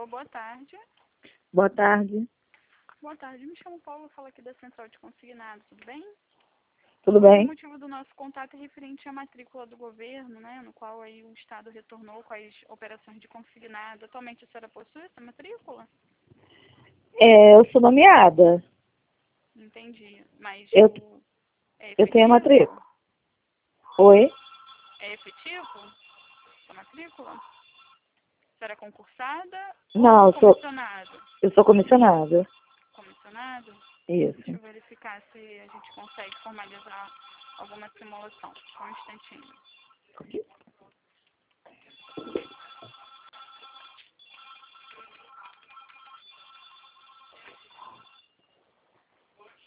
Alô, boa tarde. Boa tarde. Boa tarde, me chamo Paulo, falo aqui da Central de Consignado, tudo bem? Tudo O bem? motivo do nosso contato é referente à matrícula do governo, né, no qual aí o Estado retornou com as operações de consignado. Atualmente a senhora possui essa matrícula? Eu sou nomeada. Entendi, mas Eu, é eu tenho a efetivo? matrícula. Oi? É efetivo essa matrícula? A senhora é concursada Não, ou comissionado? eu sou comissionada. Comissionado? Deixa Isso. eu verificar se a gente consegue formalizar alguma simulação. Só um instantinho.